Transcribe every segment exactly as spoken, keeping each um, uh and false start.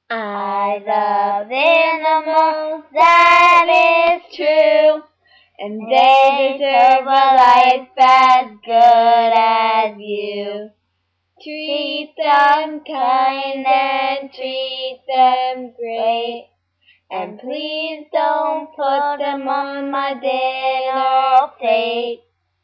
I love animals, that is true, and they deserve a life as good as you. Treat them kind and treat them great, and please don't put them on my dinner plate.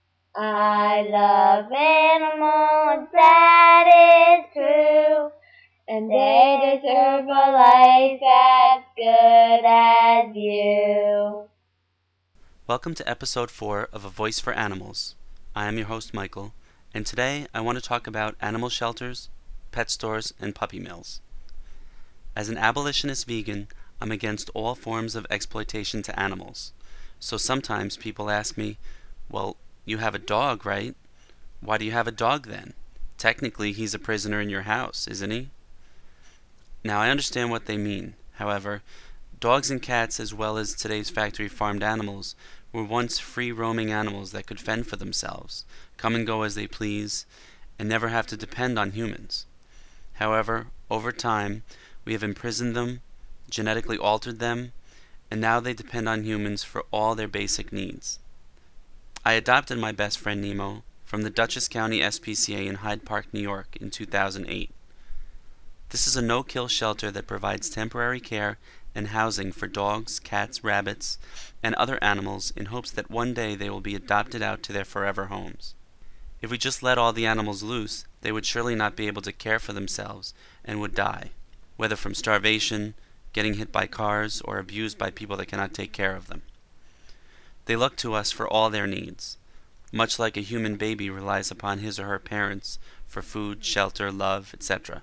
I love animals, that is true, and they deserve a life as good as you. Welcome to episode four of A Voice for Animals. I am your host, Michael, and today I want to talk about animal shelters, pet stores, and puppy mills. As an abolitionist vegan, I'm against all forms of exploitation to animals. So sometimes people ask me, well, you have a dog, right? Why do you have a dog then? Technically, he's a prisoner in your house, isn't he? Now, I understand what they mean. However, dogs and cats, as well as today's factory farmed animals, were once free-roaming animals that could fend for themselves, come and go as they please, and never have to depend on humans. However, over time, we have imprisoned them, genetically altered them, and now they depend on humans for all their basic needs. I adopted my best friend Nemo from the Dutchess County S P C A in Hyde Park, New York in two thousand eight. This is a no-kill shelter that provides temporary care and housing for dogs, cats, rabbits, and other animals in hopes that one day they will be adopted out to their forever homes. If we just let all the animals loose, they would surely not be able to care for themselves and would die, whether from starvation, getting hit by cars, or abused by people that cannot take care of them. They look to us for all their needs, much like a human baby relies upon his or her parents for food, shelter, love, et cetera.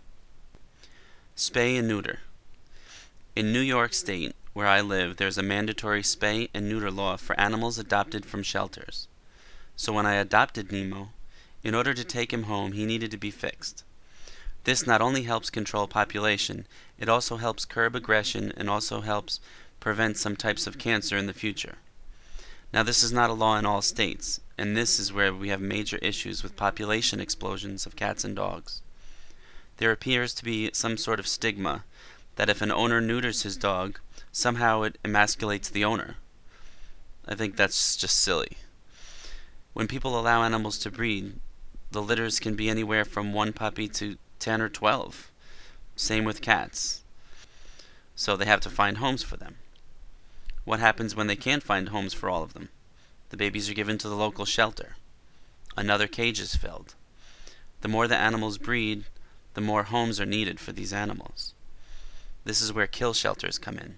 Spay and neuter. In New York State, where I live, there's a mandatory spay and neuter law for animals adopted from shelters. So when I adopted Nemo, in order to take him home, he needed to be fixed. This not only helps control population, it also helps curb aggression and also helps prevent some types of cancer in the future. Now, this is not a law in all states, and this is where we have major issues with population explosions of cats and dogs. There appears to be some sort of stigma that if an owner neuters his dog, somehow it emasculates the owner. I think that's just silly. When people allow animals to breed, the litters can be anywhere from one puppy to ten or twelve. Same with cats. So they have to find homes for them. What happens when they can't find homes for all of them? The babies are given to the local shelter. Another cage is filled. The more the animals breed, the more homes are needed for these animals. This is where kill shelters come in.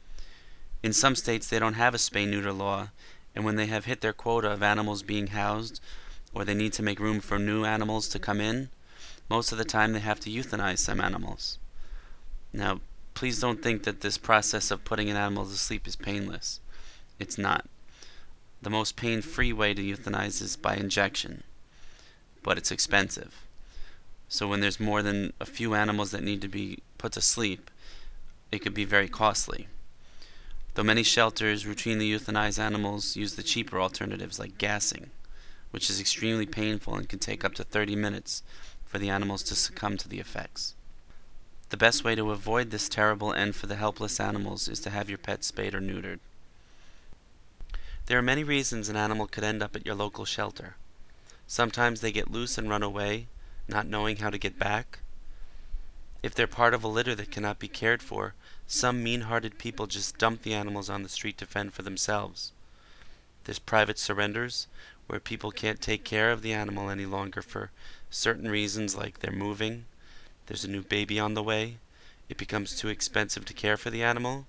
In some states they don't have a spay-neuter law, and when they have hit their quota of animals being housed, or they need to make room for new animals to come in, most of the time they have to euthanize some animals. Now, please don't think that this process of putting an animal to sleep is painless. It's not. The most pain-free way to euthanize is by injection, but it's expensive. So when there's more than a few animals that need to be put to sleep, it could be very costly. Though many shelters routinely euthanize animals, use the cheaper alternatives like gassing, which is extremely painful and can take up to thirty minutes for the animals to succumb to the effects. The best way to avoid this terrible end for the helpless animals is to have your pet spayed or neutered. There are many reasons an animal could end up at your local shelter. Sometimes they get loose and run away, not knowing how to get back. If they're part of a litter that cannot be cared for, some mean-hearted people just dump the animals on the street to fend for themselves. There's private surrenders, where people can't take care of the animal any longer for certain reasons, like they're moving, there's a new baby on the way, it becomes too expensive to care for the animal.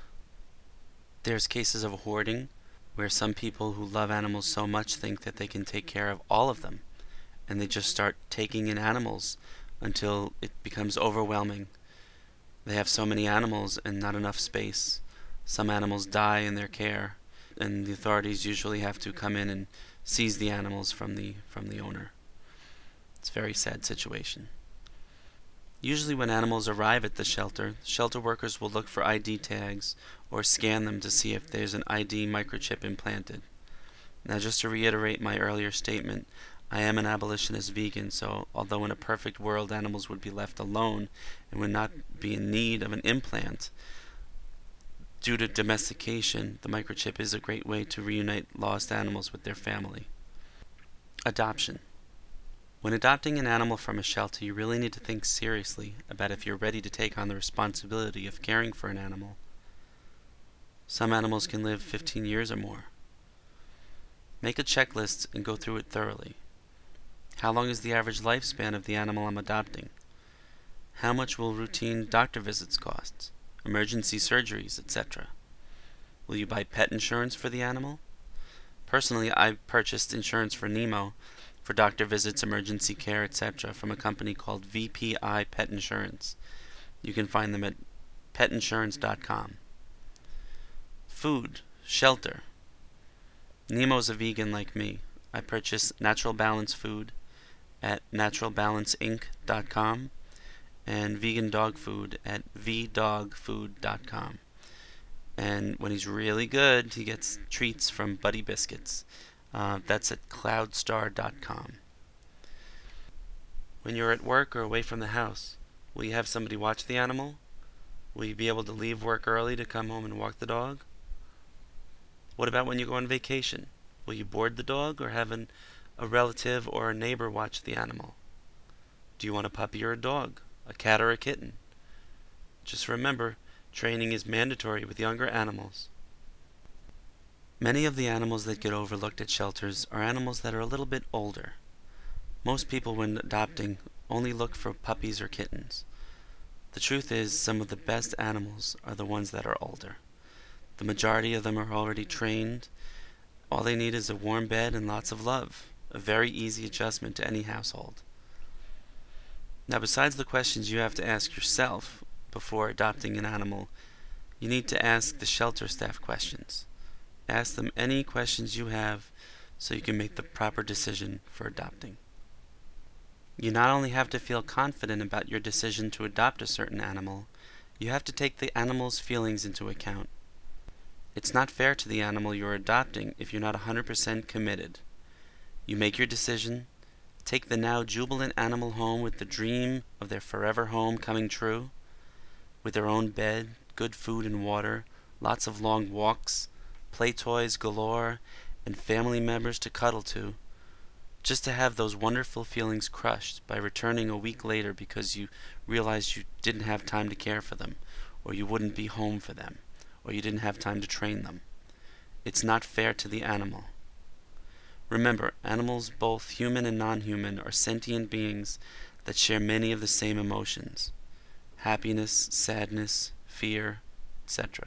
There's cases of hoarding, where some people who love animals so much think that they can take care of all of them, and they just start taking in animals until it becomes overwhelming. They have so many animals and not enough space. Some animals die in their care, and the authorities usually have to come in and seize the animals from the from the owner. It's a very sad situation. Usually when animals arrive at the shelter, shelter workers will look for I D tags or scan them to see if there's an I D microchip implanted. Now, just to reiterate my earlier statement, I am an abolitionist vegan, so although in a perfect world animals would be left alone and would not be in need of an implant, due to domestication, the microchip is a great way to reunite lost animals with their family. Adoption. When adopting an animal from a shelter, you really need to think seriously about if you're ready to take on the responsibility of caring for an animal. Some animals can live fifteen years or more. Make a checklist and go through it thoroughly. How long is the average lifespan of the animal I'm adopting? How much will routine doctor visits cost? Emergency surgeries, et cetera. Will you buy pet insurance for the animal? Personally, I purchased insurance for Nemo for doctor visits, emergency care, et cetera from a company called V P I Pet Insurance. You can find them at pet insurance dot com. Food, shelter. Nemo's a vegan like me. I purchased Natural Balance food at natural balance inc dot com and vegan dog food at v dog food dot com. And when he's really good, he gets treats from Buddy Biscuits. Uh, that's at cloud star dot com. When you're at work or away from the house, will you have somebody watch the animal? Will you be able to leave work early to come home and walk the dog? What about when you go on vacation? Will you board the dog or have an, a relative or a neighbor watch the animal? Do you want a puppy or a dog? A cat or a kitten? Just remember, training is mandatory with younger animals. Many of the animals that get overlooked at shelters are animals that are a little bit older. Most people, when adopting, only look for puppies or kittens. The truth is, some of the best animals are the ones that are older. The majority of them are already trained. All they need is a warm bed and lots of love, a very easy adjustment to any household. Now, besides the questions you have to ask yourself before adopting an animal, you need to ask the shelter staff questions. Ask them any questions you have so you can make the proper decision for adopting. You not only have to feel confident about your decision to adopt a certain animal, you have to take the animal's feelings into account. It's not fair to the animal you're adopting if you're not one hundred percent committed. You make your decision, take the now jubilant animal home with the dream of their forever home coming true, with their own bed, good food and water, lots of long walks, play toys galore, and family members to cuddle to, just to have those wonderful feelings crushed by returning a week later because you realized you didn't have time to care for them, or you wouldn't be home for them, or you didn't have time to train them. It's not fair to the animal. Remember, animals, both human and non-human, are sentient beings that share many of the same emotions: happiness, sadness, fear, et cetera.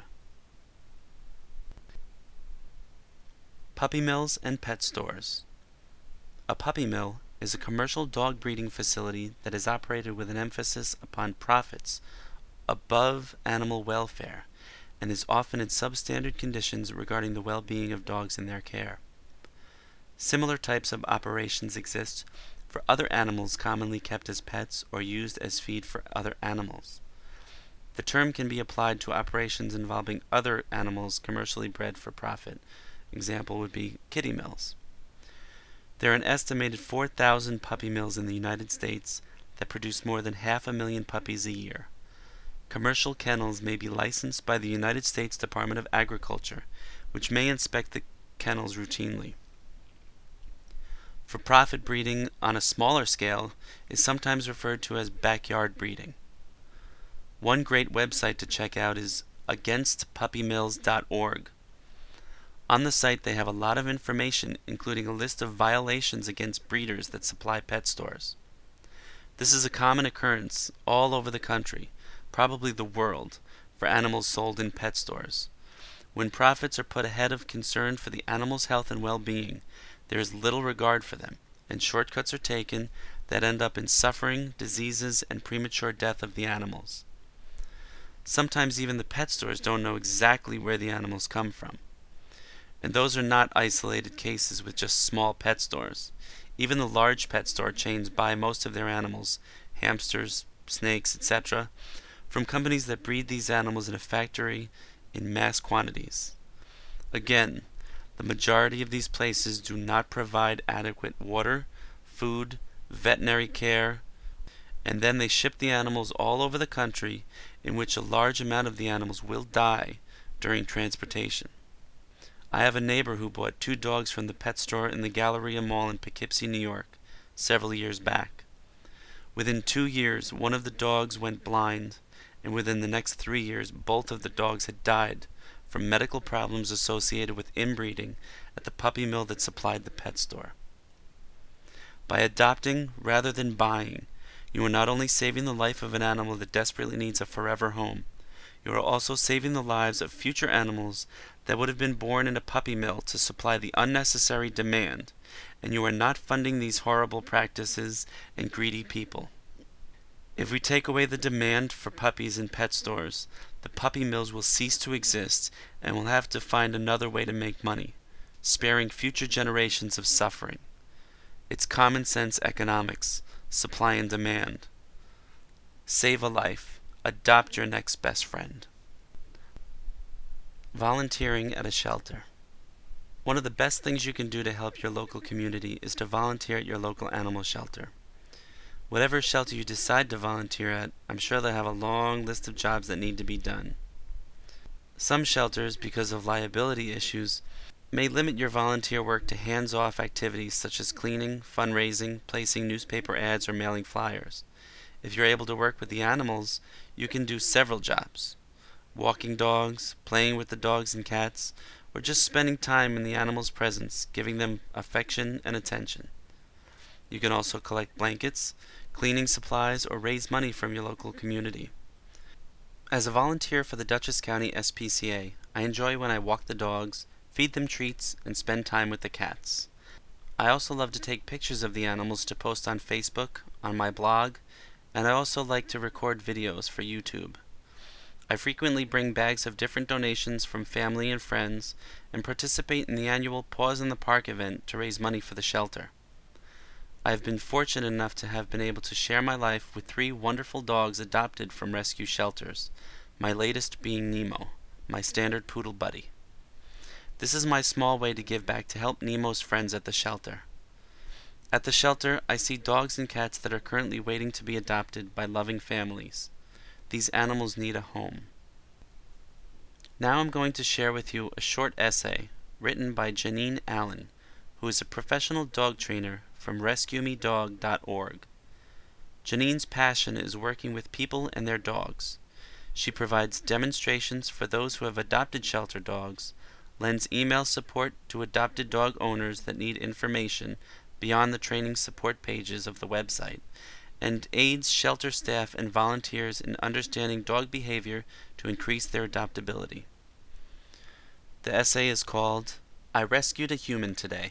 Puppy mills and pet stores. A puppy mill is a commercial dog breeding facility that is operated with an emphasis upon profits above animal welfare and is often in substandard conditions regarding the well-being of dogs in their care. Similar types of operations exist for other animals commonly kept as pets or used as feed for other animals. The term can be applied to operations involving other animals commercially bred for profit. Example would be kitty mills. There are an estimated four thousand puppy mills in the United States that produce more than half a million puppies a year. Commercial kennels may be licensed by the United States Department of Agriculture, which may inspect the kennels routinely. For-profit breeding on a smaller scale is sometimes referred to as backyard breeding. One great website to check out is against puppy mills dot org. On the site they have a lot of information, including a list of violations against breeders that supply pet stores. This is a common occurrence all over the country, probably the world, for animals sold in pet stores. When profits are put ahead of concern for the animal's health and well-being, there is little regard for them, and shortcuts are taken that end up in suffering, diseases, and premature death of the animals. Sometimes even the pet stores don't know exactly where the animals come from. And those are not isolated cases with just small pet stores. Even the large pet store chains buy most of their animals, hamsters, snakes, et cetera, from companies that breed these animals in a factory in mass quantities. Again, the majority of these places do not provide adequate water, food, veterinary care, and then they ship the animals all over the country, in which a large amount of the animals will die during transportation. I have a neighbor who bought two dogs from the pet store in the Galleria Mall in Poughkeepsie, New York, several years back. Within two years, one of the dogs went blind, and within the next three years, both of the dogs had died from medical problems associated with inbreeding at the puppy mill that supplied the pet store. By adopting rather than buying, you are not only saving the life of an animal that desperately needs a forever home, you are also saving the lives of future animals that would have been born in a puppy mill to supply the unnecessary demand, and you are not funding these horrible practices and greedy people. If we take away the demand for puppies in pet stores, the puppy mills will cease to exist and will have to find another way to make money, sparing future generations of suffering. It's common sense economics, supply and demand. Save a life. Adopt your next best friend. Volunteering at a shelter. One of the best things you can do to help your local community is to volunteer at your local animal shelter. Whatever shelter you decide to volunteer at, I'm sure they'll have a long list of jobs that need to be done. Some shelters, because of liability issues, may limit your volunteer work to hands-off activities such as cleaning, fundraising, placing newspaper ads, or mailing flyers. If you're able to work with the animals, you can do several jobs: walking dogs, playing with the dogs and cats, or just spending time in the animals' presence, giving them affection and attention. You can also collect blankets, cleaning supplies, or raise money from your local community. As a volunteer for the Dutchess County S P C A, I enjoy when I walk the dogs, feed them treats, and spend time with the cats. I also love to take pictures of the animals to post on Facebook, on my blog, and I also like to record videos for YouTube. I frequently bring bags of different donations from family and friends and participate in the annual Paws in the Park event to raise money for the shelter. I have been fortunate enough to have been able to share my life with three wonderful dogs adopted from rescue shelters, my latest being Nemo, my standard poodle buddy. This is my small way to give back to help Nemo's friends at the shelter. At the shelter, I see dogs and cats that are currently waiting to be adopted by loving families. These animals need a home. Now I'm going to share with you a short essay written by Janine Allen, who is a professional dog trainer from rescue me dog dot org. Janine's passion is working with people and their dogs. She provides demonstrations for those who have adopted shelter dogs, lends email support to adopted dog owners that need information beyond the training support pages of the website, and aids shelter staff and volunteers in understanding dog behavior to increase their adoptability. The essay is called, "I Rescued a Human Today."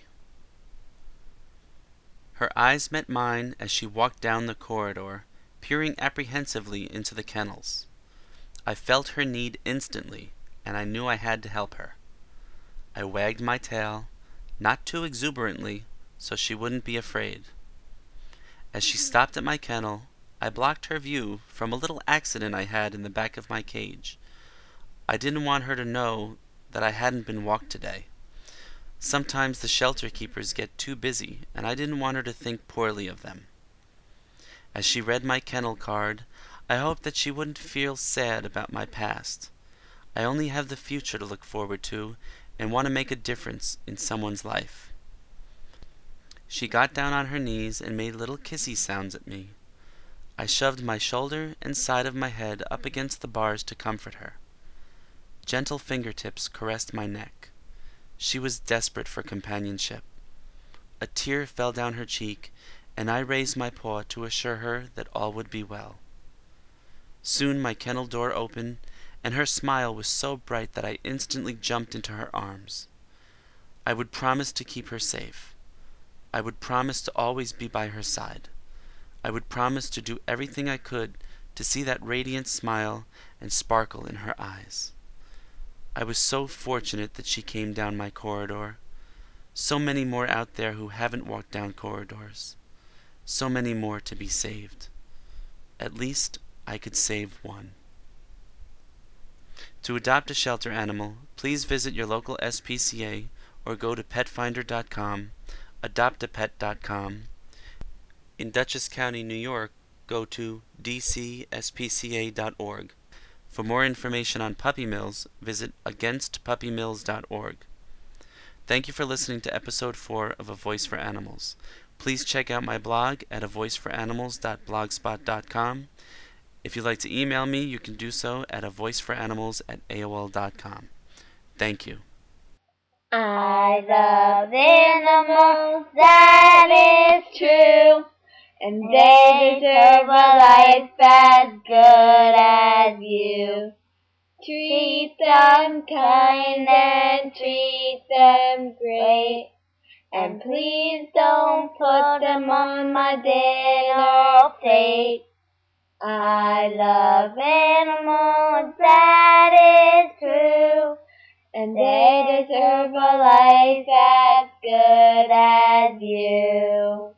Her eyes met mine as she walked down the corridor, peering apprehensively into the kennels. I felt her need instantly, and I knew I had to help her. I wagged my tail, not too exuberantly, so she wouldn't be afraid. As she stopped at my kennel, I blocked her view from a little accident I had in the back of my cage. I didn't want her to know that I hadn't been walked today. Sometimes the shelter keepers get too busy, and I didn't want her to think poorly of them. As she read my kennel card, I hoped that she wouldn't feel sad about my past. I only have the future to look forward to, and want to make a difference in someone's life. She got down on her knees and made little kissy sounds at me. I shoved my shoulder and side of my head up against the bars to comfort her. Gentle fingertips caressed my neck. She was desperate for companionship. A tear fell down her cheek, and I raised my paw to assure her that all would be well. Soon my kennel door opened, and her smile was so bright that I instantly jumped into her arms. I would promise to keep her safe. I would promise to always be by her side. I would promise to do everything I could to see that radiant smile and sparkle in her eyes. I was so fortunate that she came down my corridor. So many more out there who haven't walked down corridors. So many more to be saved. At least I could save one. To adopt a shelter animal, please visit your local S P C A or go to pet finder dot com, adopt a pet dot com, In Dutchess County, New York, go to d c s p c a dot org. For more information on puppy mills, visit against puppy mills dot org. Thank you for listening to episode four of A Voice for Animals. Please check out my blog at a voice for animals dot blogspot dot com. If you'd like to email me, you can do so at a voice for animals at a o l dot com. Thank you. I love animals, that is true, and they deserve a life as good as you. Treat them kind and treat them great, and please don't put them on my dinner plate. I love animals, that is true, and they deserve a life as good as you.